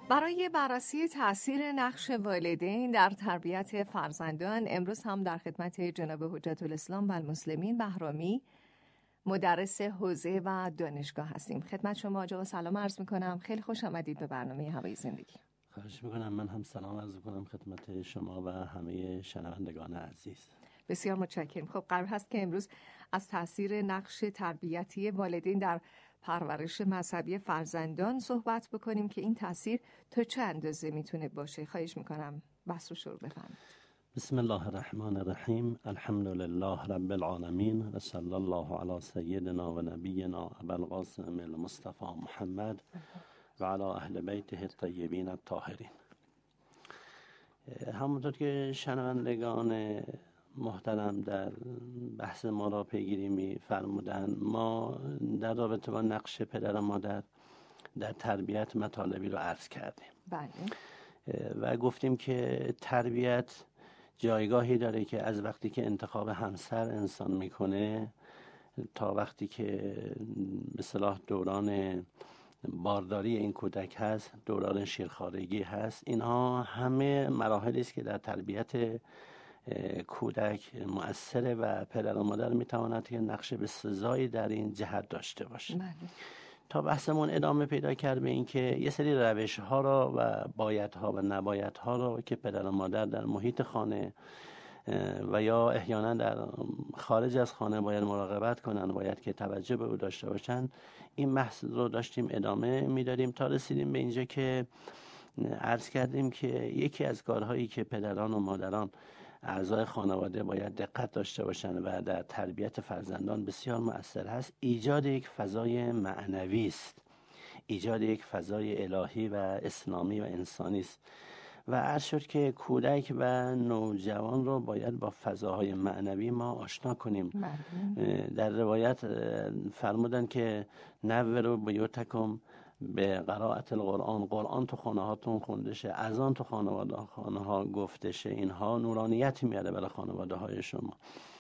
برای بررسی تأثیر نقش والدین در تربیت فرزندان امروز هم در خدمت جناب حجت الاسلام و المسلمین بهرامی، مدرس حوزه و دانشگاه هستیم. خدمت شما آقا سلام عرض میکنم. خیلی خوش آمدید به برنامه هوای زندگی. خواهش میکنم. من هم سلام عرض میکنم خدمت شما و همه شنوندگان عزیز. بسیار متشکرم. خب قرار هست که امروز از تأثیر نقش تربیتی والدین در پرورش مذهبی فرزندان صحبت بکنیم که این تأثیر تا چه اندازه میتونه باشه. خواهش میکنم بحث رو شروع بفرمایید. بسم الله الرحمن الرحیم. الحمد لله رب العالمین و صلی الله علی سیدنا و نبینا ابوالقاسم المصطفى محمد و علی اهل بیته الطیبین الطاهرین. همونطور که شنوندگان محترم در بحث ما را پیگیری می فرمودن، ما در رابطه با نقش پدر و مادر در تربیت مطالبی رو عرض کردیم. بله. و گفتیم که تربیت جایگاهی داره که از وقتی که انتخاب همسر انسان میکنه تا وقتی که به اصطلاح دوران بارداری این کودک هست، دوران شیرخوارگی هست، اینها همه مراحلی است که در تربیت کودک مؤثره و پدر و مادر میتواند که نقش بسزایی در این جهت داشته باشه. بله. تا بحثمون ادامه پیدا کرد به این که یه سری روش ها را و بایدها و نبایدها را که پدر و مادر در محیط خانه و یا احیانا در خارج از خانه باید مراقبت کنن، باید که توجه به او داشته باشن، این بحث رو داشتیم ادامه میدادیم تا رسیدیم به اینجا که عرض کردیم که یکی از کارهایی که پدران و مادران اعضای خانواده باید دقت داشته باشن و در تربیت فرزندان بسیار مؤثر هست، ایجاد یک فضای معنوی است، ایجاد یک فضای الهی و اسلامی و انسانی است. و عرض شد که کودک و نوجوان رو باید با فضاهای معنوی ما آشنا کنیم. در روایت فرمودن که نوروا بیوتکم به قرائت القرآن، قرآن تو خانه هاتون خونده شه، اذان تو خانه ها گفته شه، اینها نورانیت میاره برای خانواده های شما.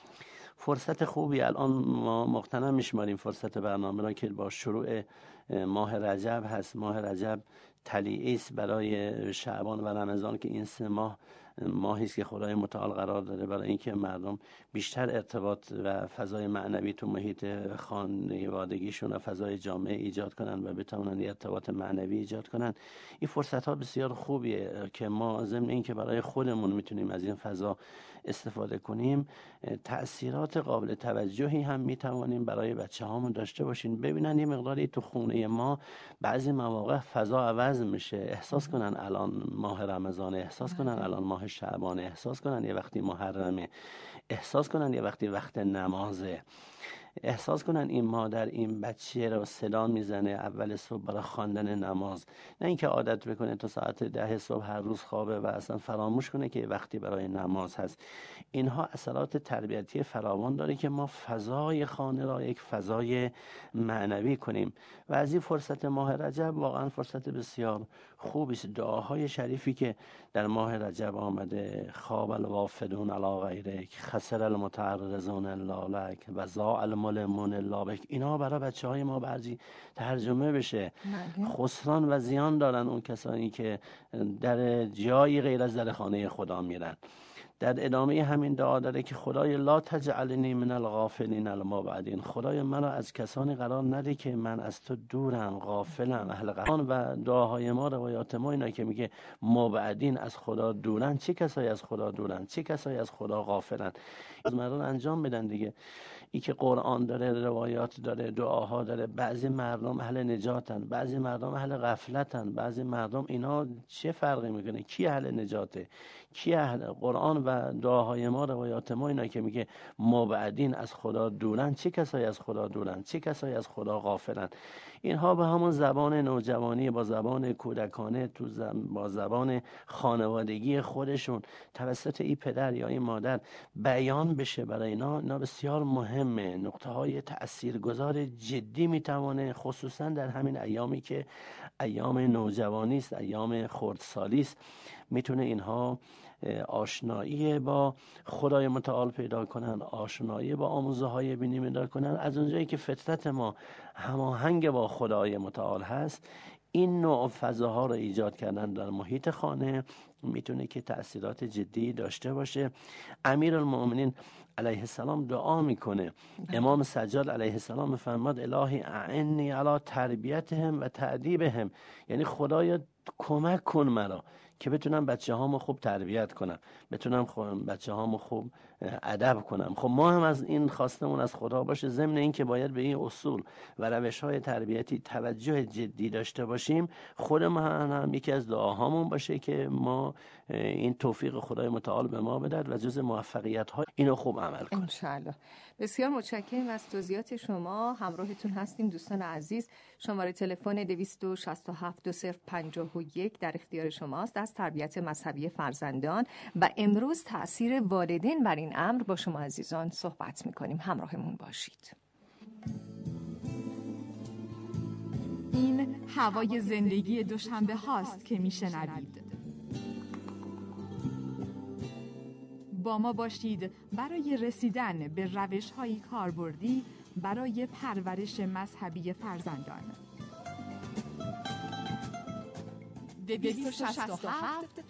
فرصت خوبی الان ما مغتنم میشماریم فرصت برنامه را که با شروع ماه رجب هست. ماه رجب طلیعی است برای شعبان و رمضان که این 3 ماه ماهی است که خدای متعال قرار داره برای اینکه مردم بیشتر ارتباط و فضای معنوی تو محیط خانوادگیشون و فضای جامعه ایجاد کنن و بتونن ارتباط معنوی ایجاد کنن. این فرصت ها بسیار خوبیه که ما ضمن این که برای خودمون میتونیم از این فضا استفاده کنیم، تأثیرات قابل توجهی هم میتوانیم برای بچه‌هامون داشته باشیم. ببینن یه مقداری تو خونه ما بعضی مواقع فضا عوض میشه، احساس کنن الان ماه رمضان، احساس کنن الان ماه شعبان، احساس کنن یه وقتی محرمه، احساس کنن یه وقتی وقت نمازه، احساس کنن این مادر این بچه رو صدا میزنه اول صبح برای خواندن نماز، نه اینکه عادت بکنه تا ساعت 10 صبح هر روز خوابه و اصلا فراموش کنه که وقتی برای نماز هست. اینها اثرات تربیتی فراوان داره که ما فضای خانه را یک فضای معنوی کنیم و از این فرصت ماه رجب واقعا فرصت بسیار خوبی است. دعاهای شریفی که در ماه رجب آمده، خواب الوافدون علی غیرک، خسر المتعرضون الا لک و ضاع الملمون الا بک، اینا برای بچهای ما بعضی ترجمه بشه. خسران و زیان دارن اون کسانی که در جایی غیر از در خانه خدا میرن. در ادامه همین دعا داره که خدای لا تجعلنی من الغافلین المبعدین، خدای مرا از کسانی قرار نده که من از تو دورم، غافلم، اهل غفلان. و دعاهای ما، روایات ما اینا که میگه مبعدین، از خدا دورن. چه کسایی از خدا دورن؟ چه کسایی از خدا غافلن؟ از مردم انجام بدن دیگه. ای که قرآن داره، روایات داره، دعاها داره. بعضی مردم اهل نجاتن، بعضی مردم اهل غفلتن، بعضی مردم اینا چه فرقی میکنه؟ کی اهل نجاته، کی اهل قرآن و دعاهای ما، روایات ما اینا که میگه مبعدین، از خدا دورن. چه کسایی از خدا دورن؟ چه کسایی از خدا غافلن؟ اینها به همون زبان نوجوانی، با زبان کودکانه، با زبان خانوادگی خودشون توسط این پدر یا این مادر بیان بشه برای اینا بسیار مهمه. نقطه های تاثیرگذار جدی میتوانه، خصوصا در همین ایامی که ایام نوجوانی است، ایام خردسالی است، میتونه اینها آشنایی با خدای متعال پیدا کنن، آشنایی با آموزه های بینی پیدا کنن. از اونجایی که فطرت ما هماهنگ با خدای متعال هست، این نوع فضاها رو ایجاد کردن در محیط خانه میتونه که تأثیرات جدی داشته باشه. امیرالمؤمنین علیه السلام دعا میکنه، امام سجاد علیه السلام فرماد الهی اعنی علی تربیتهم و تأدیبهم، یعنی خدایا کمک کن مرا که بتونم بچه هامو خوب تربیت کنم، بتونم بچه هامو خوب ادب کنم. خب ما هم از این خواستمون از خدا باشه، ضمن این که باید به این اصول و روش های تربیتی توجه جدی داشته باشیم، خود ما هم یکی از دعاهامون باشه که ما این توفیق خدای متعال به ما بدهد و جز موفقیت ها اینو خوب عمل کنیم انشالله. بسیار متشکرم از توضیحات شما. همراهتون هستیم دوستان عزیز. شماره تلفن 267 2051 در اختیار شماست از تربیت مذهبی فرزندان و امروز تأثیر والدین بر این امر با شما عزیزان صحبت می‌کنیم. همراهمون باشید. این هوای زندگی دوشنبه هاست که میشنوید. با ما باشید برای رسیدن به روش‌های کاربردی برای پرورش مذهبی فرزندان. 267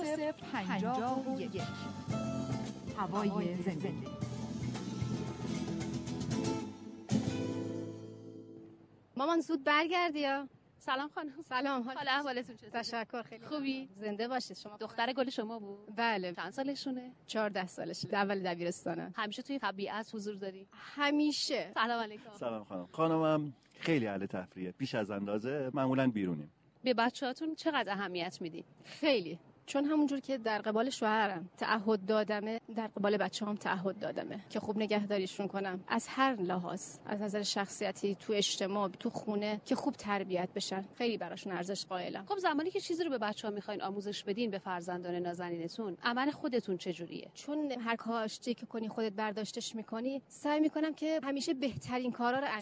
2051 هوای زندگی. مامان زود برگردی یا؟ سلام خانم. سلام، حال احوالتون چطوره؟ تشکر، خیلی خوبی؟ زنده باشید. شما دختر گل شما بود؟ بله. چند سالشونه؟ 14 سالشه، اول دبیرستانه. همیشه توی طبیعت حضور داری؟ همیشه. سلام علیکم. سلام خانم. خانمم خیلی اهل تفریحه، بیش از اندازه، معمولاً بیرونیم. به بچه‌هاتون چقدر اهمیت میدی؟ خیلی، چون همونجور که در قبال شوهرم تعهد دادمه، در قبال بچه‌هام تعهد دادمه که خوب نگهداریشون کنم، از هر لحاظ، از نظر شخصیتی، تو اجتماع، تو خونه، که خوب تربیت بشن. خیلی براشون ارزش قائلم. خب زمانی که چیزی رو به بچه‌ها می‌خواین آموزش بدین، به فرزندان نازنینتون، عمل خودتون چجوریه؟ چون هر کاری که کنی خودت برداشتش می‌کنی، سعی می‌کنم که همیشه بهترین کارا رو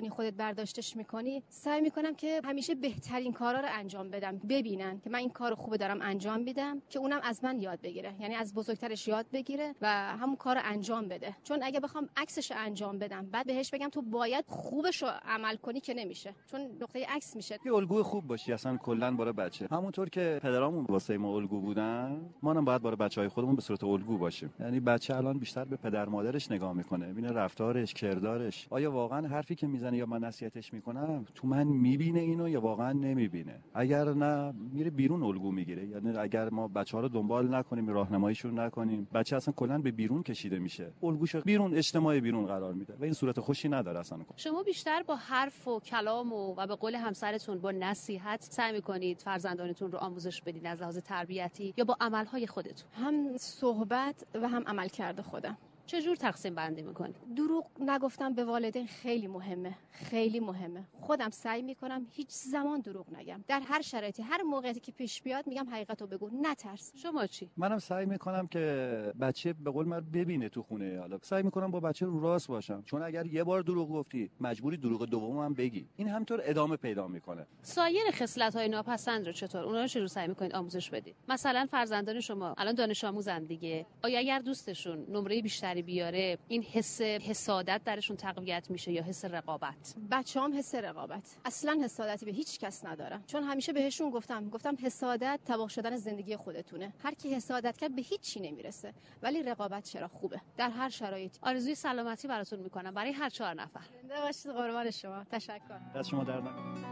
انجام بدم. ببینن که من این کارو خوب دارم انجام میدم، که اونم از من یاد بگیره، یعنی از بزرگترش یاد بگیره و همون کارو انجام بده. چون اگه بخوام عکسش انجام بدم بعد بهش بگم تو باید خوبشو عمل کنی که نمیشه، چون نقطه عکس میشه. یه الگوی خوب باشی اصلا کلا برای بچه. همونطور که پدرامون واسه ما الگو بودن، ما هم باید برای بچهای خودمون به صورت الگو باشیم. یعنی بچه الان بیشتر به پدر مادرش نگاه میکنه، ببینه رفتارش، کردارش، آیا واقعا حرفی که میزنه یا من نصیحتش میکنم تو من میبینه اینو یا واقعا نمیبینه. اگر نه میره بیرون الگو میگیره. یعنی اگر ما بچه‌ها رو دنبال نکنیم، راهنماییشون نکنیم، بچه اصلا کلا به بیرون کشیده میشه، الگوش بیرون، اجتماع بیرون قرار میده و این صورت خوشی نداره اصلا. شما بیشتر با حرف و کلام و به قول همسرتون با نصیحت سعی می‌کنید فرزندانتون رو آموزش بدید از لحاظ تربیتی، یا با عمل‌های خودتون؟ هم صحبت و هم عمل کرده خودم. چجور تقسیم بندی میکنی؟ دروغ نگفتم به والدین خیلی مهمه، خیلی مهمه. خودم سعی میکنم هیچ زمان دروغ نگم. در هر شرایطی، هر موقعیتی که پیش بیاد میگم حقیقتو بگو، نترس. شما چی؟ منم سعی میکنم که بچه به قول من ببینه تو خونه. حالا سعی میکنم با بچه رو راست باشم، چون اگر یه بار دروغ گفتی مجبوری دروغ دومم بگی. این همینطور ادامه پیدا میکنه. سایر خصلت‌های ناپسند رو چطور؟ اونا رو چجور سعی میکنید آموزش بدید؟ مثلا فرزندان شما الان دانش آموزن دیگه، آیا اگر دوستشون نمره بیشتری بیاره این حس حسادت درشون تقویت میشه یا حس رقابت؟ بچه‌هام حس رقابت، اصلا حسادتی به هیچ کس ندارم، چون همیشه بهشون گفتم حسادت تباه شدن زندگی خودتونه. هر کی حسادت کرد به هیچ چی نمیرسه، ولی رقابت چرا خوبه در هر شرایطی. آرزوی سلامتی براتون میکنم برای هر 4 نفر. زنده باشید. قربان شما. تشکر. دست شما درد نکنه.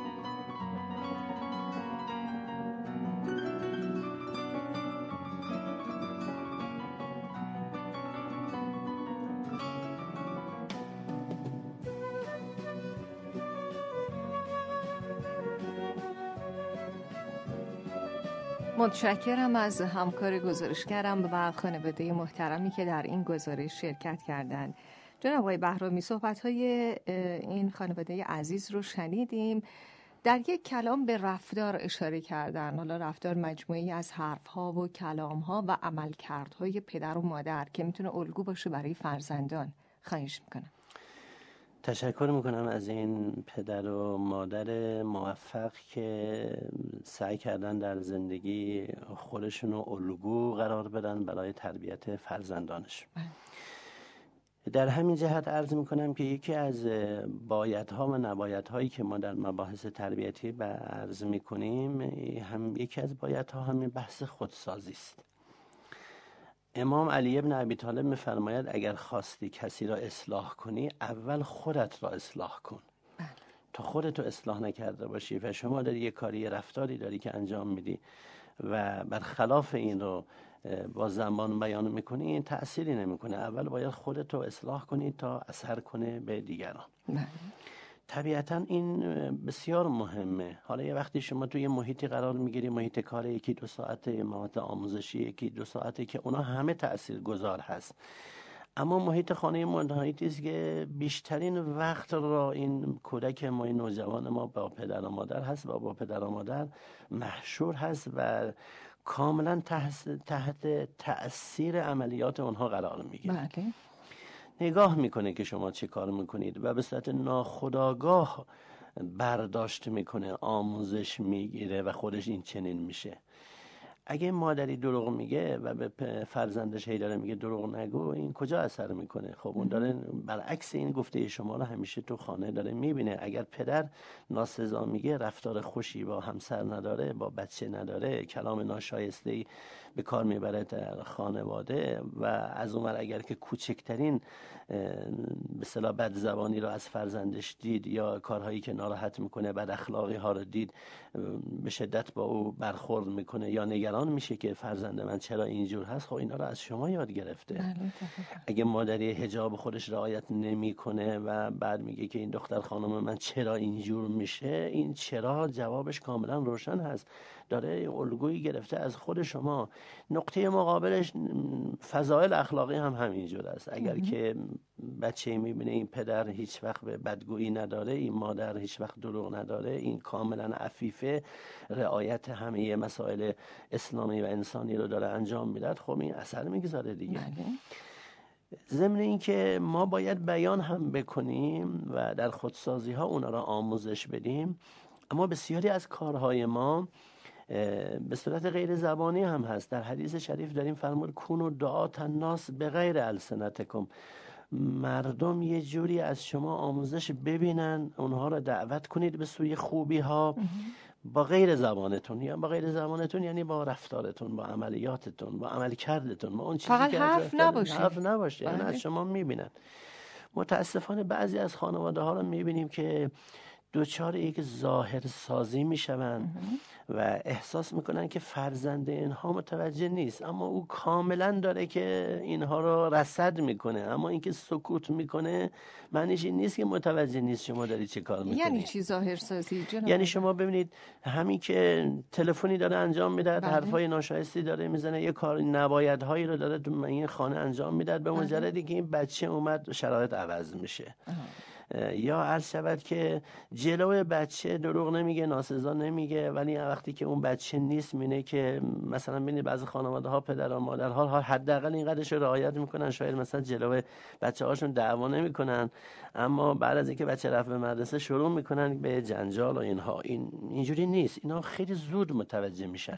متشکرم از همکار گزارشگرم و خانواده محترمی که در این گزارش شرکت کردند. جناب آقای بهرامی، صحبت‌های این خانواده عزیز رو شنیدیم. در یک کلام به رفتار اشاره کردن. حالا رفتار مجموعی از حرف‌ها و کلام‌ها و عملکردهای پدر و مادر که میتونه الگو باشه برای فرزندان. خواهش میکنم. تشکر میکنم از این پدر و مادر موفق که سعی کردن در زندگی خودشون رو الگو قرار بدن برای تربیت فرزندانش. در همین جهت عرض میکنم که یکی از بایدها و نبایدهایی که ما در مباحث تربیتی عرض میکنیم، هم یکی از بایدها همین بحث خودسازی است. امام علی ابن ابی طالب میفرماید اگر خواستی کسی را اصلاح کنی، اول خودت را اصلاح کن. تا خودت رو اصلاح نکرده باشی و شما داری یه کاری، رفتاری داری که انجام میدی و برخلاف این رو با زبان بیان میکنی، این تأثیری نمیکنه. اول باید خودت رو اصلاح کنی تا اثر کنه به دیگران. طبیعتا این بسیار مهمه. حالا یه وقتی شما توی محیطی قرار میگیری، محیط کار 1-2 ساعته، محیط آموزشی 1-2 ساعته که اونا همه تأثیر گذار هست، اما محیط خانه محیطی است که بیشترین وقت را این کودک ما، این نوجوان ما با پدر و مادر هست و با پدر و مادر محشور هست و کاملا تحت تأثیر عملیات اونها قرار میگیره. بله. نگاه میکنه که شما چه کار میکنید و به صورت ناخودآگاه برداشت میکنه، آموزش میگیره و خودش این چنین میشه. اگه مادری دروغ میگه و به فرزندش هی داره میگه دروغ نگو، این کجا اثر میکنه؟ خب اون داره برعکس این گفته شما رو همیشه تو خانه داره میبینه. اگر پدر ناسزا میگه، رفتار خوشی با همسر نداره، با بچه نداره، کلام ناشایسته‌ای به کار میبره در خانواده و از اونور اگر که کوچکترین به اصطلاح بد زبانی رو از فرزندش دید یا کارهایی که ناراحت میکنه، بد اخلاقی ها رو دید، به شدت با او برخورد میکنه یا نگران میشه که فرزند من چرا اینجور هست، خب اینا رو از شما یاد گرفته. اگه مادری حجاب خودش رعایت نمیکنه و بعد میگه که این دختر خانم من چرا اینجور میشه، این چرا جوابش کاملا روشن هست، داره الگویی گرفته از خود شما. نقطه مقابلش فضایل اخلاقی هم همینجور است. اگر که بچه میبینه این پدر هیچ وقت به بدگویی نداره، این مادر هیچ وقت دروغ نداره، این کاملا عفیفه، رعایت همه مسائل اسلامی و انسانی رو داره انجام میده، خب این اثر میگذاره دیگه. ضمن این که ما باید بیان هم بکنیم و در خودسازی ها اونا را آموزش بدیم، اما بسیاری از کارهای ما به صورت غیر زبانی هم هست. در حدیث شریف داریم فرمود کونوا دعاة الناس بغیر السنتکم، مردم یه جوری از شما آموزش ببینن، اونها را دعوت کنید به سوی خوبی ها با غیر زبانتون. یا با غیر زبانتون یعنی با رفتارتون، با عملیاتتون، با عمل کردتون، با اون چیزی فقط که حرف نباشه. یعنی از شما میبینن. متاسفانه بعضی از خانواده ها رو میبینیم که دوچار یک ظاهر سازی میشوند و احساس میکنن که فرزند اینها متوجه نیست، اما او کاملا داره که اینها رو رصد میکنه. اما اینکه سکوت میکنه معنیش این نیست که متوجه نیست شما داری چه کار میکنی. یعنی چی ظاهر سازی جناب؟ یعنی شما ببینید همین که تلفنی داره انجام میده، حرفای ناشایستی داره میزنه، یه کار نبایدهایی رو داره تو این خانه انجام میده، به مجردی که این بچه اومد شرایط عوض میشه. یا عرض شود که جلوی بچه دروغ نمیگه، ناسزا نمیگه، ولی وقتی که اون بچه نیست مینه که مثلا ببینید بعضی خانواده ها پدر و مادرها حداقل این قدرش رو رعایت میکنن، شاید مثلا جلوی بچه هاشون دعوا نمیکنن، اما بعد از اینکه بچه رفت به مدرسه شروع میکنن به جنجال و اینها. اینجوری نیست. اینا خیلی زود متوجه میشن.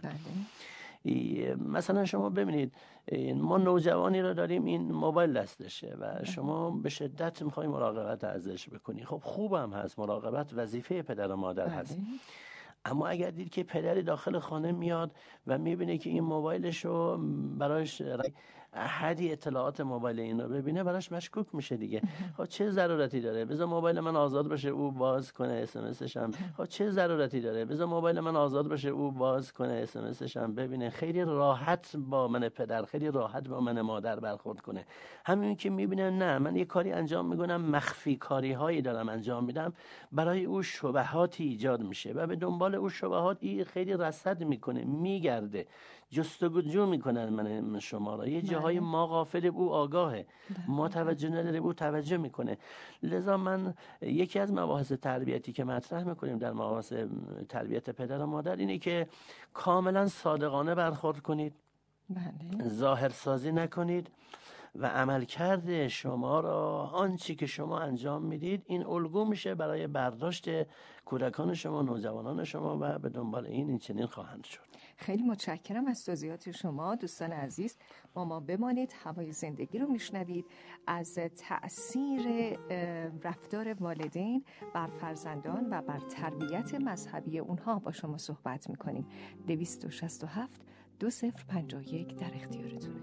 مثلا شما ببینید ما نوجوانی رو داریم این موبایل دستشه و شما به شدت میخوای مراقبت ازش بکنی. خب خوبم هست، مراقبت وظیفه پدر و مادر هست، اما اگر دید که پدری داخل خانه میاد و میبینه که این موبایلش رو براش احدی اطلاعات موبایل این رو ببینه، براش مشکوک میشه دیگه. خب چه ضرورتی داره بذار موبایل من آزاد باشه او باز کنه اس ام اسش هم؟ خب چه ضرورتی داره بذار موبایل من آزاد باشه او باز کنه اس ام اسش هم ببینه؟ خیلی راحت با من پدر، خیلی راحت با من مادر برخورد کنه. همین که میبینه نه من یه کاری انجام میکنم، مخفی کاری هایی دارم انجام میدم، برای او شبهاتی ایجاد میشه و به دنبال او شبهات خیلی رصد میکنه، میگرده، جستجو میکنن من شما را. یه جاهای ما غافل او آگاهه، ما توجه نداره او توجه میکنه. لذا من یکی از مباحث تربیتی که مطرح میکنیم در مباحث تربیت پدر و مادر اینه که کاملا صادقانه برخورد کنید، ظاهر سازی نکنید و عملکرد شما را، آنچه که شما انجام میدید، این الگو میشه برای برداشت کودکان شما، نوجوانان شما و به دنبال این چنین خواهند شد. خیلی متشکرم از توضیحات شما. دوستان عزیز، با ما بمانید. هوای زندگی رو میشنوید. از تأثیر رفتار والدین بر فرزندان و بر تربیت مذهبی اونها با شما صحبت میکنیم. 267 2051 در اختیارتونه.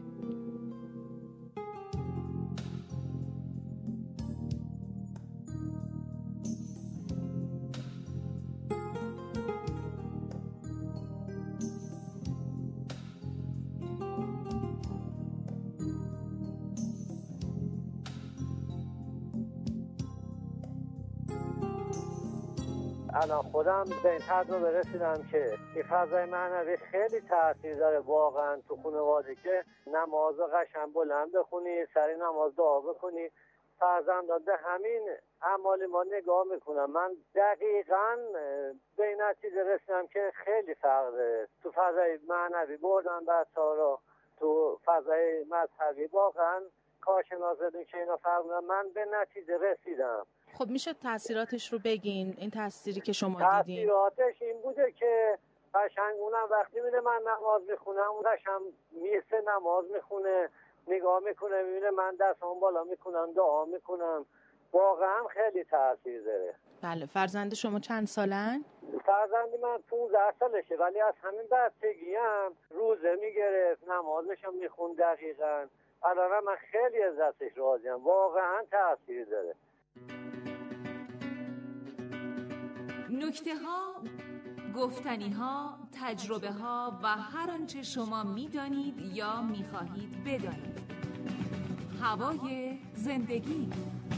الان خودم به این تجربه رسیدم که این فضای معنوی خیلی تاثیر داره واقعا تو خانواده، که نماز قشنگ بلند بخونی، سری نماز دعا بکنی، فرزندان به همین اعمال ما نگاه میکنم. من دقیقاً به این نتیجه رسیدم که خیلی فرق داره تو فضای معنوی بردن بچه‌ها رو تو فضای مذهبی. واقعا کارشناس بدون که اینا فرق داره. من به نتیجه رسیدم. خب میشه تاثیراتش رو بگین؟ این تأثیری که شما دیدین؟ تأثیراتش این بوده که قشنگ اونم وقتی میده من نماز میخونم، اون قشنگ میسه نماز میخونه، نگاه میکنه، میبینه من دستم بالا میکنم، دعا میکنم. واقعا خیلی تأثیر داره. بله. فرزند شما چند سالن؟ فرزندی من 15 سالشه، ولی از همین بچگی هم روزه میگرفت، نمازشم میخوند دقیقاً. الان من خیلی ازش راضیم. واقعا تأثیر داره. نکته ها، گفتنی ها، تجربه ها و هر آنچه شما میدانید یا میخواهید بدانید. هوای زندگی.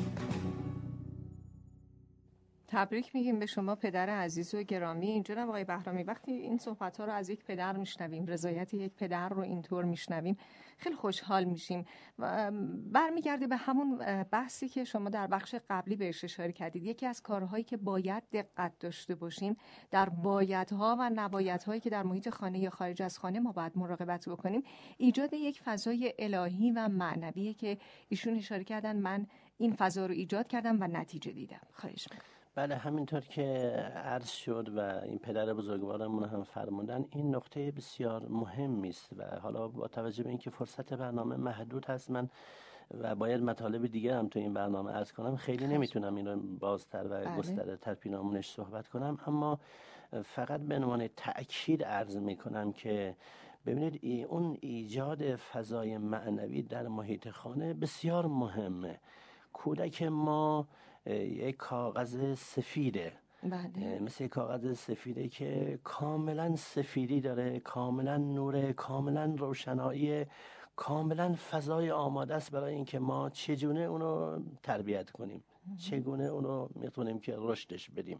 تبریک میگیم به شما پدر عزیز و گرامی. اینجا آقای بهرامی، وقتی این صحبت ها رو از یک پدر میشنویم، رضایت یک پدر رو اینطور میشنویم، خیلی خوشحال میشیم. برمیگرده به همون بحثی که شما در بخش قبلی بهش اشاره کردید. یکی از کارهایی که باید دقت داشته باشیم در بایدها و نبایدهایی که در محیط خانه یا خارج از خانه ما باید مراقبت بکنیم، ایجاد یک فضای الهی و معنویه که ایشون اشاره کردن. من این فضا رو ایجاد کردم و نتیجه دیدم. خواهش می‌کنم. بله، همینطور که عرض شد و این پدر بزرگوارمون هم فرمودن، این نقطه بسیار مهمی است و حالا با توجه به اینکه فرصت برنامه محدود هست، من و باید مطالب دیگه هم تو این برنامه عرض کنم، خیلی نمیتونم این رو بازتر و گسترده تر پیرامونش صحبت کنم، اما فقط به عنوان تأکید عرض میکنم که ببینید اون ایجاد فضای معنوی در محیط خانه بسیار مهمه. کودک ما یک کاغذ سفیده، مثل کاغذ سفیده که کاملا سفیدی داره، کاملا نوره، کاملا روشنایی، کاملا فضای آماده است برای اینکه ما چگونه اونو تربیت کنیم، چگونه اونو میتونیم که رشدش بدیم.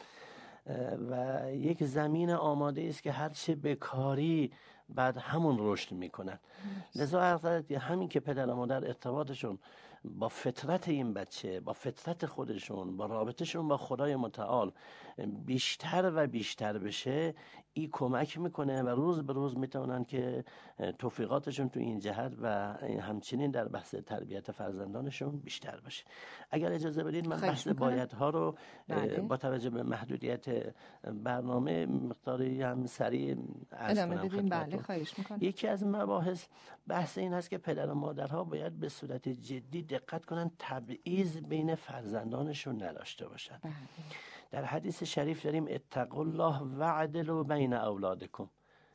و یک زمین آماده است که هرچه بکاری بعد همون رشد میکنن. لذا همین که پدر و مادر ارتباطشون با فطرت این بچه، با فطرت خودشون، با رابطشون با خدای متعال بیشتر و بیشتر بشه، این کمک میکنه و روز به روز میتونن که توفیقاتشون تو این جهت و همچنین در بحث تربیت فرزندانشون بیشتر باشه. اگر اجازه بدید من بحث بایدها رو با توجه به محدودیت برنامه مقداری هم سریع عرض کنم. بله، خواهش میکنم. یکی از مباحث بحث این هست که پدر و مادرها باید به صورت جدی دقت کنن تبعیض بین فرزندانشون نداشته باشن. در حدیث شریف داریم اتقوا الله وعدلوا بین اولادکم.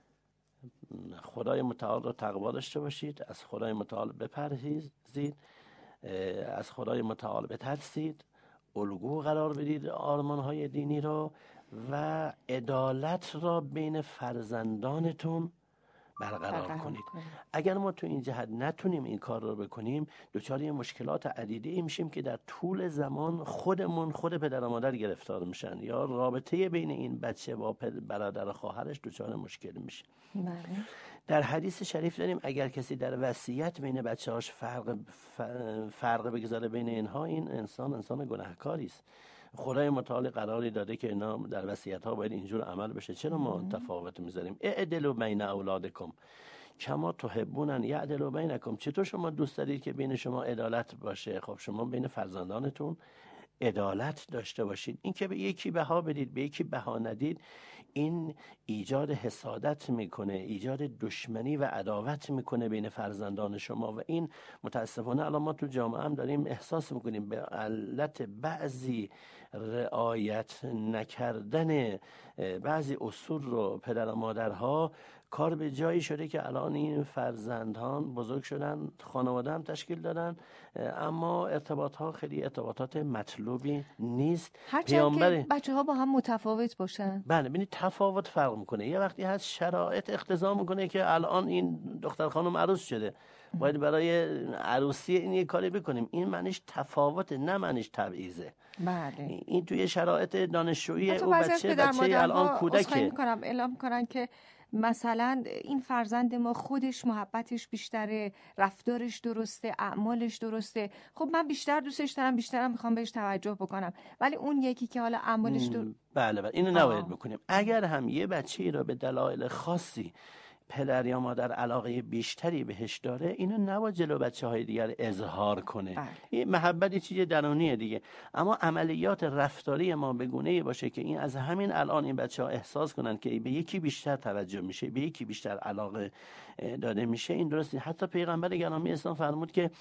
خدای متعال رو تقوا داشته باشید، از خدای متعال بپرهیزید، از خدای متعال بترسید، الگو قرار بدید آرمان‌های دینی رو و عدالت را بین فرزندانتون برقرار کنید. اگر ما تو این جهت نتونیم این کار رو بکنیم، دچار مشکلات عدیده میشیم که در طول زمان خود پدر و مادر گرفتار میشن یا رابطه بین این بچه با برادر و خواهرش دچار مشکل میشه. در حدیث شریف داریم اگر کسی در وصیت بین بچه‌هاش فرق بگذاره بین اینها، این انسان گناهکاری است. خدای متعال قراری داده که اینا در وصیت‌ها باید اینجور عمل بشه، چرا ما تفاوت میذاریم؟ اعدلوا بین اولادکم، کما تحبون یعدل بینکم، چطور شما دوست دارید که بین شما عدالت باشه؟ خب شما بین فرزندانتون عدالت داشته باشید. این که به یکی بها بدید به یکی بها ندید، این ایجاد حسادت میکنه، ایجاد دشمنی و عداوت میکنه بین فرزندان شما، و این متاسفانه الان ما تو جامعه هم داریم احساس میکنیم به علت بعضی رعایت نکردن بعضی اصول رو پدر و مادرها کار به جایی شده که الان این فرزندان بزرگ شدن، خانواده هم تشکیل دادن، اما ارتباط ها خیلی ارتباطات مطلوبی نیست. هرچند که بچه ها با هم متفاوت باشن. بله ببینید تفاوت فرق میکنه. یه وقتی هست شرایط اقتضا میکنه که الان این دختر خانم عروس شده، باید برای عروسی این یه کاری بکنیم، این معنیش تفاوت نه معنیش تبعیضه. بله. این توی شرایط دانشجویی او بچه الان کودکه اعلام کنن که مثلا این فرزند ما خودش محبتش بیشتره، رفتارش درسته، اعمالش درسته، خب من بیشتر دوستش دارم، بیشترم میخوام بهش توجه بکنم، ولی اون یکی که حالا اعمالش بله اینو نباید بکنیم. اگر هم یه بچه‌ای رو به دلایل خاصی پدر یا مادر علاقه بیشتری بهش داره، اینو نباید جلو بچه‌های دیگر اظهار کنه. این محبت چیز درونیه دیگه، اما عملیات رفتاری ما به گونه‌ای باشه که این از همین الان این بچه‌ها احساس کنن که به یکی بیشتر توجه میشه، به یکی بیشتر علاقه داده میشه. این درسته. حتی پیغمبر گرامی اسلام فرمود که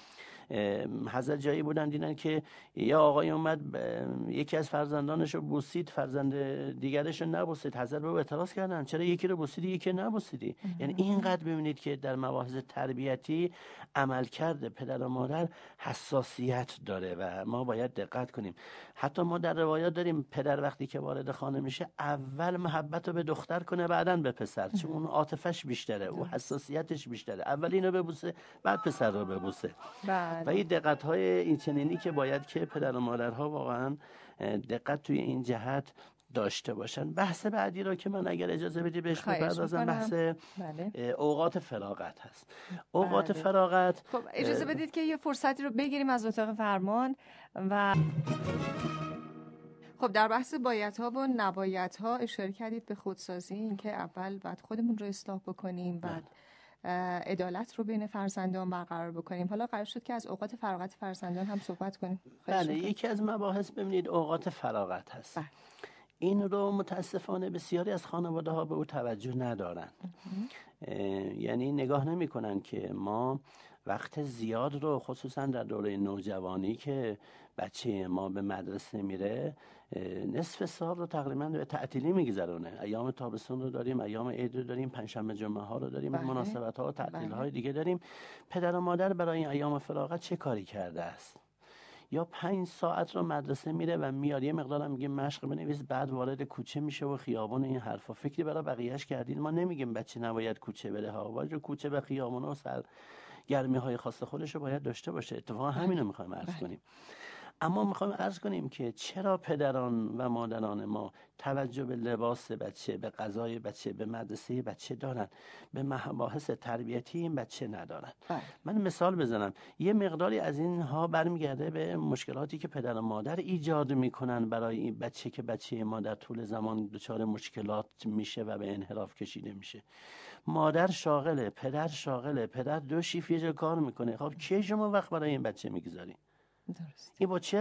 حضرت جایی بودن دیدن که یا آقای اومد یکی از فرزندانش رو بوسید، فرزند دیگرش رو نبوسید. حضرت به او اعتراض کردن چرا یکی رو بوسیدی یکی نبوسیدی؟ یعنی اینقدر ببینید که در مباحث تربیتی عملکرد پدر و مادر حساسیت داره و ما باید دقت کنیم. حتی ما در روایات داریم پدر وقتی که وارد خانه میشه اول محبت رو به دختر کنه بعداً به پسر، چون اون عاطفش بیشتره، اون حساسیتش بیشتره، اول اینو ببوسه بعد پسر رو ببوسه. و این دقت‌های این چنینی که باید که پدر و مادرها واقعا دقت توی این جهت داشته باشن. بحث بعدی رو که من اگر اجازه بدی بهش بپردازم، بحث اوقات فراغت هست. اوقات فراغت، خب اجازه بدید که یه فرصتی رو بگیریم از اتاق فرمان و خب در بحث بایدها و نبایدها اشاره کردید به خودسازی، این که اول باید خودمون رو اصلاح بکنیم، بعد عدالت رو بین فرزندان برقرار بکنیم. حالا قرار شد که از اوقات فراغت فرزندان هم صحبت کنیم. بله یکی از مباحث ببینید اوقات فراغت هست. این رو متاسفانه بسیاری از خانواده ها به او توجه ندارن. یعنی نگاه نمی کنن که ما وقت زیاد رو خصوصا در دوره نوجوانی که بچه ما به مدرسه میره نصف سال رو تقریبا به تعطیلی میگذرونه. ایام تابستون رو داریم، ایام عید رو داریم، پنجشنبه جمعه ها رو داریم، مناسبت ها و تعطیل های دیگه داریم. پدر و مادر برای این ایام فراغت چه کاری کرده است؟ یا 5 ساعت رو مدرسه میره و میاد یه مقدار هم میگه مشق بنویس، بعد وارد کوچه میشه و خیابان این حرفا. فکری برای بقیه‌اش کردید؟ ما نمیگیم بچه نباید کوچه بره ها، ولی کوچه و خیابان و گرمی های خاص خودش رو باید داشته باشه. اتفاقا همینو میخوایم عرض کنیم. اما میخوایم عرض کنیم که چرا پدران و مادران ما توجه به لباس بچه، به غذای بچه، به مدرسه بچه دارن، به مباحث تربیتی این بچه ندارن؟ من مثال بزنم. یه مقداری از اینها برمیگرده به مشکلاتی که پدر و مادر ایجاد میکنن برای این بچه که بچه ما در طول زمان دچار مشکلات میشه و به انحراف کشیده میشه. مادر شاغله، پدر شاغله، پدر 2 شیفت یه جا کار میکنه. خب کی شما وقت برای این بچه میگذاری؟ درست. این با چه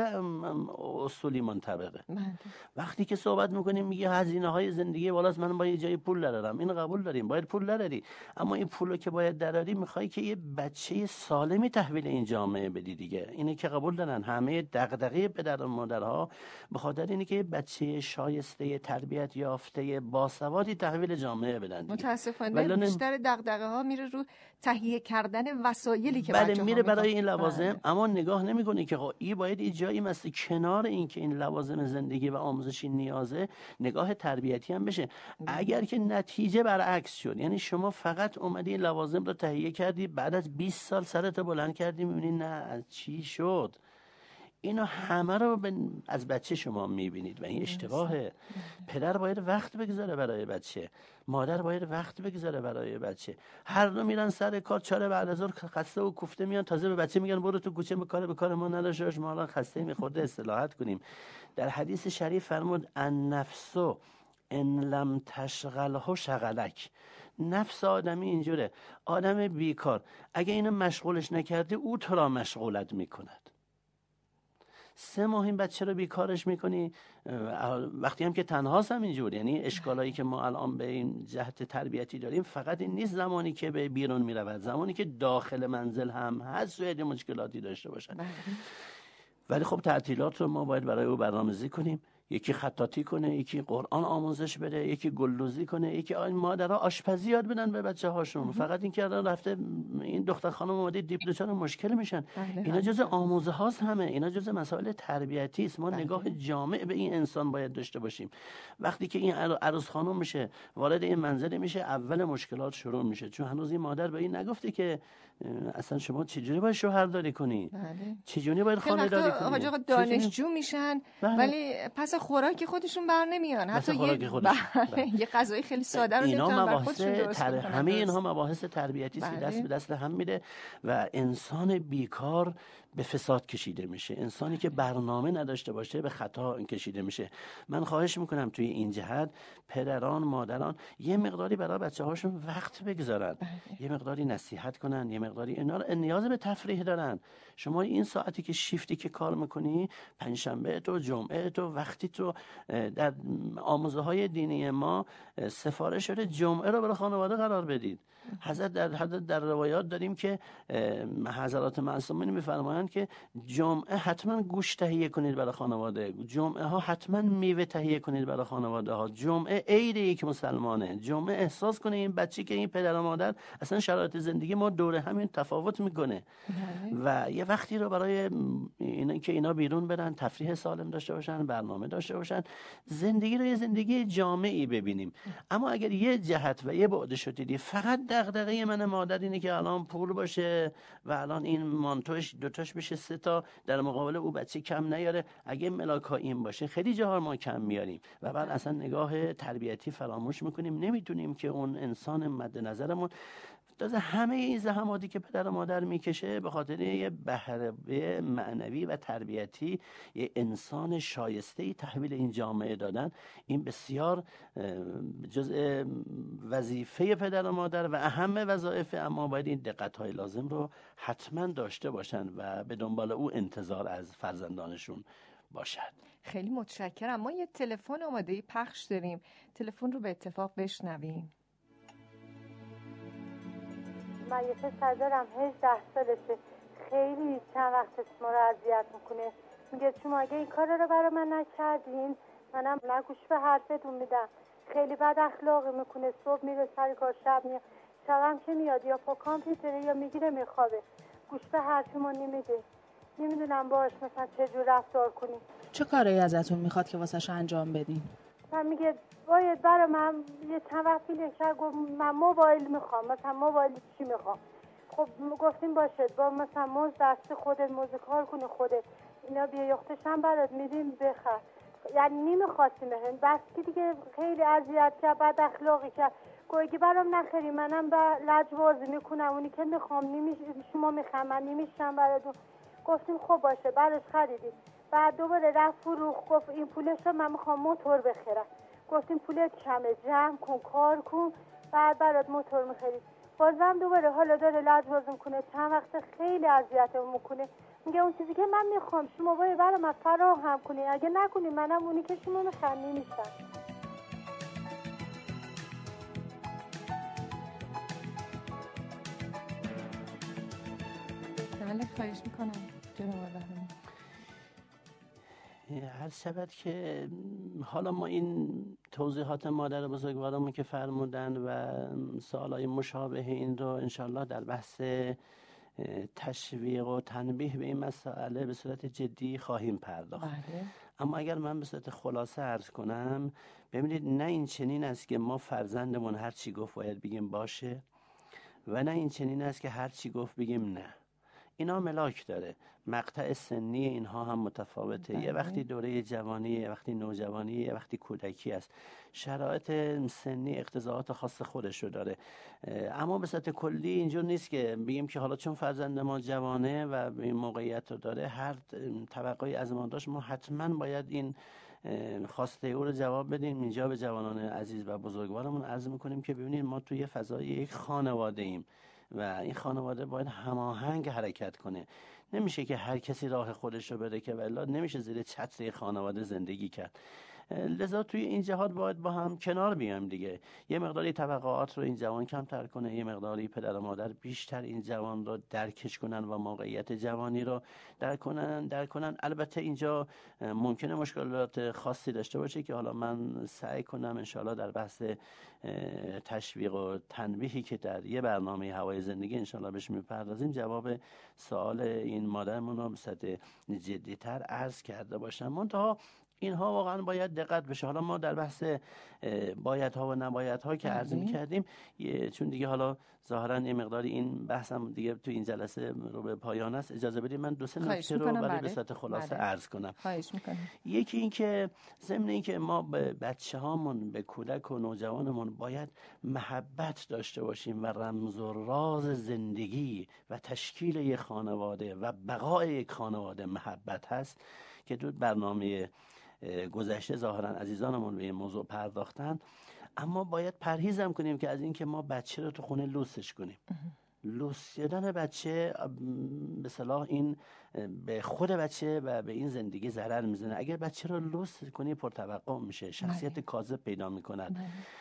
اصولی منطبقه؟ وقتی که صحبت میکنیم میگه هزینه های زندگی بالاست، من باید جای پول درارم. این قبول داریم، باید پول دراری، اما این پولو که باید دراری میخوای که یه بچه سالمی تحویل این جامعه بدی دیگه. اینه که قبول دارن. همه دغدغه پدر و مادرها به خاطر اینه که بچه شایسته تربیت یافته باسوادی تحویل جامعه بدن دیگه. متاسفانه بیشتر دغدغه ها میره رو تهیه کردن وسایلی که بله میره برای این لوازم. اما نگاه نمیکنه که این باید این جایی مثل کنار این که این لوازم زندگی و آموزشی نیازه، نگاه تربیتی هم بشه. اگر که نتیجه برعکس شد، یعنی شما فقط اومدی لوازم رو تهیه کردی، بعد از 20 سال سرت بلند کردی میبینی نه از چی شد، اینو همه رو از بچه شما میبینید و این اشتباهه. پدر باید وقت بگذاره برای بچه، مادر باید وقت بگذاره برای بچه. هر دو میرن سر کار، 4 بعد از ظهر خسته و کوفته میان، تازه به بچه میگن برو تو کوچه، به کار ما نداشته باش، ما الان خسته میخورده استراحت کنیم. در حدیث شریف فرمود النفس ان لم تشغله شغلک. نفس آدمی اینجوره، آدم بیکار اگه اینو مشغولش نکردی او تو را مشغولت میکند. 3 ماه این بچه رو بیکارش میکنی، وقتی هم که تنهاست هم اینجور. یعنی اشکالایی که ما الان به این جهت تربیتی داریم فقط این نیست زمانی که به بیرون میرود، زمانی که داخل منزل هم هست شاید مشکلاتی داشته باشد. ولی خب تعطیلات رو ما باید برای او برنامه‌ریزی کنیم. یکی خطاطی کنه، یکی قرآن آموزش بده، یکی گلدوزی کنه، یکی مادرها آشپزی یاد بدن به بچه‌هاشون. فقط این که الان رفته این دختر خانم اومده دیپلمشون مشکل میشن. اینا جزء آموزه هاست، همه اینا جزء مسائل تربیتی است. ما نگاه جامع به این انسان باید داشته باشیم. وقتی که این عروس خانم میشه وارد این منزل میشه، اول مشکلات شروع میشه، چون هنوز این مادر به این نگفته که اصلا شما چجوری باید شوهرداری کنی، چجوری باید خانه‌داری کنی. آقا دانشجو میشن ولی پس خوراک خودشون بر نمیان، حتی یه غذای خیلی ساده رو نمیتونن بر خودشون درست کنن. همه اینها مباحث تربیتی است که دست به دست هم میده و انسان بیکار به فساد کشیده میشه، انسانی که برنامه نداشته باشه به خطا کشیده میشه. من خواهش میکنم توی این جهت پدران مادران یه مقداری برای بچه‌هاشون وقت بگذارن، یه مقداری نصیحت کنن، یه مقداری اینا نیاز به تفریح دارن. شما این ساعتی که شیفتی که کار میکنی، پنجشنبه تو، جمعه تو، وقتی تو، در آموزه های دینی ما سفارش شده جمعه رو برای خانواده قرار بدید. حضرت در روایات داریم که حضرات معصومین میفرمایند که جمعه حتما گوشت تهیه کنید برای خانواده، جمعه ها حتما میوه تهیه کنید برای خانواده ها، جمعه عید یک مسلمانه، جمعه احساس کنه این بچه که این پدر و مادر اصلا شرایط زندگی ما دوره همین تفاوت میکنه و یه وقتی رو برای اینا بیرون برن، تفریح سالم داشته باشن، برنامه داشته باشن، زندگی رو یه زندگی جامعی ببینیم. اما اگر یه جهت و یه بعد شدیدی فقط دغدغه من مادر اینه که الان پول باشه و الان این مانتوش دوتاش بشه 3 تا در مقابل او بچه کم نیاره، اگه ملاکا این باشه خیلی جاها ما کم میاریم و بعد اصلا نگاه تربیتی فراموش میکنیم. نمیتونیم که اون انسان مد نظرمون تازه همه این زحماتی که پدر و مادر میکشه به خاطر یه بهره معنوی و تربیتی یه انسان شایسته‌ای تحویل این جامعه دادن، این بسیار جزء وظیفه پدر و مادر و اهم وظایف، اما باید این دقت‌های لازم رو حتما داشته باشن و به دنبال او انتظار از فرزندانشون باشد. خیلی متشکرم. ما یه تلفن آماده پخش داریم، تلفن رو به اتفاق بشنویم. من یه پسر دارم 18 سالشه، خیلی چند وقت ما رو اذیت میکنه. میگه شما اگه این کار رو برای من نکردین منم نگوش به حرفتون میدم. خیلی بد اخلاقی میکنه، صبح میره سر کار، شب میاد، شبم که میاد یا پا کامپیوتر یا میگیره میخوابه، گوش به حرفی ما نمیده. نمیدونم باش مثلا چجور رفتار کنیم. چه کاری ازتون میخواد که واسش انجام بدین؟ من میگه باید برای من یه چند وقت پیش گفت من موبایل میخوام، مثلا موبایل چی میخوام. خب گفتیم باشه با مثلا موز دست خودت موز کار کنه خودت، اینا بیا یختش هم برات میدیم بخر. یعنی نمیخواستیم بس که دیگه خیلی اذیت کرد، بد اخلاقی کرد. گویی برام نخری منم با لجبازی میکنم، اونی که میخوام شما میخوام من نمیشم براتون. گفتیم خب باشه براش خریدیم. بعد دوباره رفت فروخت، گفت این پولش رو من میخوام موتور بخرم. گفتیم پولت کمه، جمع کن کار کن بعد برات موتور میخری. بازم دوباره حالا داره لجبازی میکنه، چند وقت خیلی اذیتمون میکنه. میگه اون چیزی که من میخوام شما باید برای من فراهم کنی، اگه نکنی منم اونی که شما میخوام نمیشم. بله خواهش میکنم جناب بهرام. هر شود که حالا ما این توضیحات مادر بزرگوارمون که فرمودن و سوالای مشابه این رو انشالله در بحث تشویق و تنبیه به این مسئله به صورت جدی خواهیم پرداخت. اما اگر من به صورت خلاصه عرض کنم، ببینید نه این چنین است که ما فرزندمون هر چی گفت باید بگیم باشه و نه این چنین است که هر چی گفت بگیم نه. اینا ملاک داره، مقطع سنی اینها هم متفاوته. یه وقتی دوره جوانی، یه وقتی نوجوانی، یه وقتی کودکی است. شرایط سنی اقتضاعات خاص خودش رو داره. اما به صورت کلی اینجور نیست که بگیم که حالا چون فرزند ما جوانه و این موقعیت رو داره، هر توقعی از ما داشت ما حتما باید این خواسته او رو جواب بدیم. اینجا به جوانان عزیز و بزرگوارمون عرض میکنیم که ببینید ما توی فضای یک خانواده ایم و این خانواده باید هماهنگ حرکت کنه. نمیشه که هر کسی راه خودش رو بره که والا نمیشه زیر چتر خانواده زندگی کرد. لذا توی این جهات باید با هم کنار بیایم دیگه. یه مقداری توقعات رو این جوان کمتر کنه، یه مقداری پدر و مادر بیشتر این جوان رو درکش کنن و موقعیت جوانی رو درک کنن. البته اینجا ممکنه مشکلات خاصی داشته باشه که حالا من سعی کنم انشاءالله در بحث تشویق و تنبیهی که در یه برنامه هوای زندگی انشاءالله بهش میپردازیم جواب سوال این مادرمون رو به صورت جدی‌تر عرض کرده باشم. منتها اینها واقعا باید دقت بشه. حالا ما در بحث بایدها و نبایدها که عرض می‌کردیم، چون دیگه حالا ظاهرا یه مقداری این بحثم دیگه تو این جلسه رو به پایان است، اجازه بدید من 2-3 نکته رو برای به صورت خلاصه عرض کنم. خواهش می‌کنم. یکی این که ضمن این که ما به بچه‌هامون، به کودک و نوجوانمون باید محبت داشته باشیم و رمز و راز زندگی و تشکیل یک خانواده و بقای یک خانواده محبت هست که تو برنامه گذشته ظاهرا عزیزانمون به این موضوع پرداختن. اما باید پرهیز هم کنیم که از این که ما بچه رو تو خونه لوسش کنیم. لوس شدن بچه به صلاح این به خود بچه و به این زندگی ضرر میزنه. اگر بچه رو لوس کنی پرتوقع میشه، شخصیت کاذب پیدا میکند،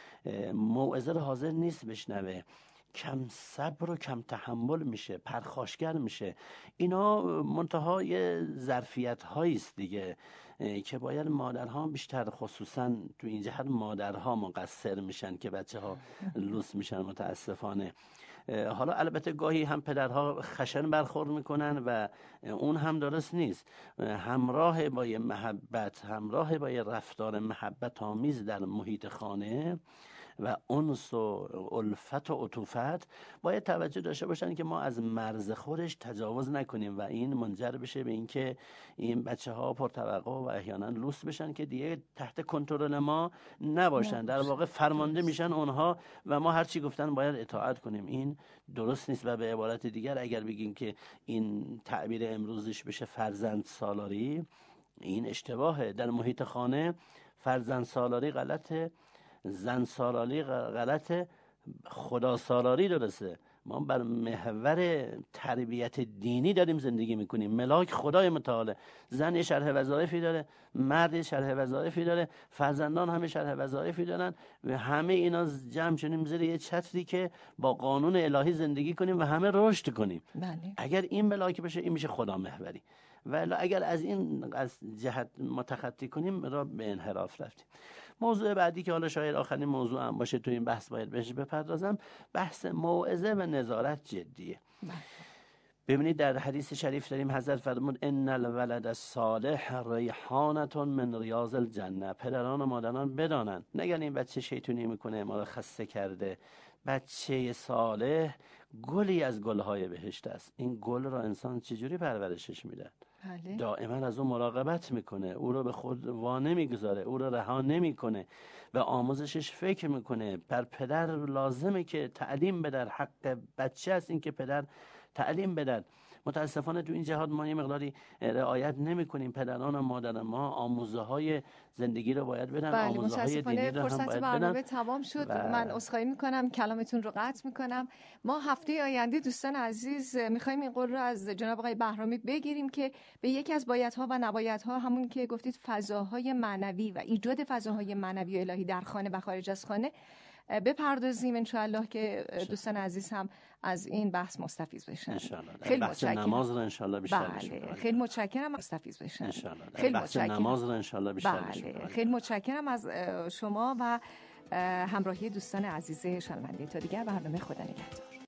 موعظه رو حاضر نیست بشنوه، کم صبر و کم تحمل میشه، پرخاشگر میشه. اینا منتهای ظرفیت هایی است دیگه که باید مادرها بیشتر، خصوصا تو این جهت مادرها مقصر میشن که بچه ها لوس میشن متاسفانه. حالا البته گاهی هم پدرها خشن برخورد میکنن و اون هم درست نیست. همراه با یه محبت، همراه با یه رفتار محبت آمیز در محیط خانه و انس و الفت و عطوفت باید توجه داشته باشن که ما از مرز خودش تجاوز نکنیم و این منجر بشه به اینکه این بچه ها پرتوقع و احیانا لوس بشن که دیگه تحت کنترل ما نباشن، در واقع فرمانده میشن اونها و ما هر چی گفتن باید اطاعت کنیم. این درست نیست و به عبارت دیگر اگر بگیم که این تعبیر امروزش بشه فرزند سالاری، این اشتباهه. در محیط خانه فرزند سالاری غلطه، زن سالاری غلطه، خدا سالاری درسته. ما بر محور تربیت دینی داریم زندگی میکنیم. ملاک خدای متعاله. زن یه شرح وظایفی داره، مرد یه شرح وظایفی داره، فرزندان همه شرح وظایفی دارن و همه اینا جمع شدیم زیر یه چتری که با قانون الهی زندگی کنیم و همه رشد کنیم. بله. اگر این ملاک بشه این میشه خدا محوری. ولی اگر از این از جهت متخطی کنیم را به انحراف رفتیم. موضوع بعدی که حالا شاید آخرین موضوع هم باشه تو این بحث باید بهش بپردازم، بحث موعظه و نظارت جدیه. ببینید در حدیث شریف داریم حضرت فرمود ان الولد الصالح ریحانة من ریاض الجنه. پدران و مادران بدانند، نگن این بچه شیطونی میکنه ما رو خسته کرده. بچه صالح گلی از گلهای بهشت است. این گل را انسان چجوری پرورشش میده؟ بله. دائما از اون مراقبت میکنه، او رو به خود وا نمیگذاره، او رو رها نمیکنه و آموزشش فکر میکنه. پدر لازمه که تعلیم بده، حق بچه است این که پدر تعلیم بده. متاسفانه تو این جهات ما یه مقداری رعایت نمی‌کنیم. پدران و مادران ما آموزه های زندگی رو باید بدن، آموزه های دینی رو هم باید بدن. برنامه تمام شد. من عذرخواهی می‌کنم، کلامتون رو قطع می‌کنم. ما هفته آینده دوستان عزیز می‌خوایم این قول رو از جناب آقای بهرامی بگیریم که به یکی از بایدها و نبایدها، همون که گفتید فضاهای معنوی و ایجاد فضاهای معنوی و الهی در خانه و خارج از خانه بپردازیم انشاءالله که دوستان عزیز هم از این بحث مستفیض بشن. خیلی متشکرم. نماز رو انشاءالله بیشتر بله. خیلی متشکرم، مستفیض بشن انشاءالله. خیلی متشکرم. نماز رو انشاءالله بیشتر بله. خیلی متشکرم از شما و همراهی دوستان عزیز شنونده. تا دیگر برنامه خدا نگهدار.